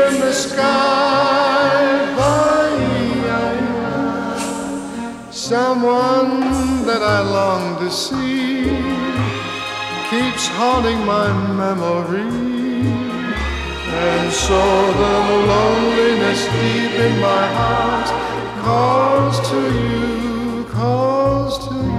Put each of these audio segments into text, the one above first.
in the sky. Someone that I long to see keeps haunting my memory, and so the loneliness deep in my heart calls to you, calls to you.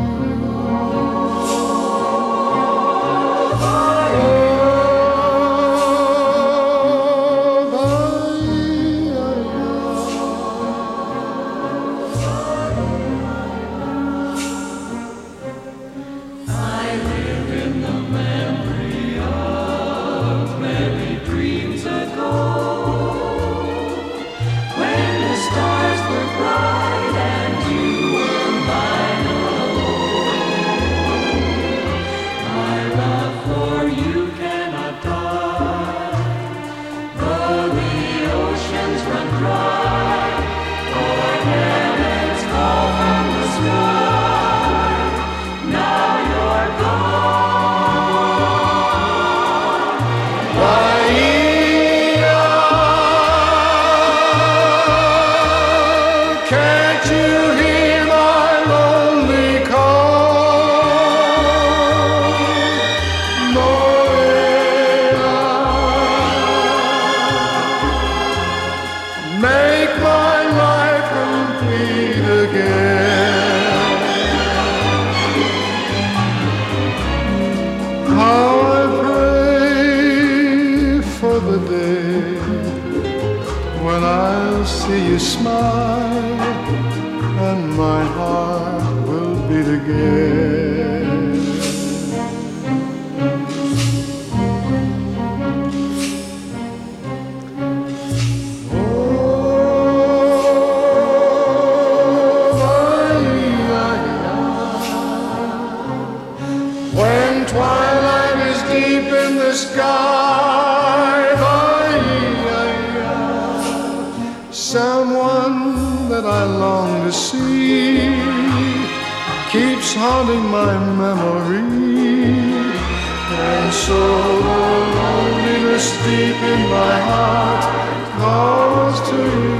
Can't you hear my lonely call? Morea, make my life complete again. How I pray for the day when I'll see you smile and my heart will beat again. When twilight is deep in the sky, someone that I long to see keeps haunting my memory, and so the loneliness deep in my heart calls to you.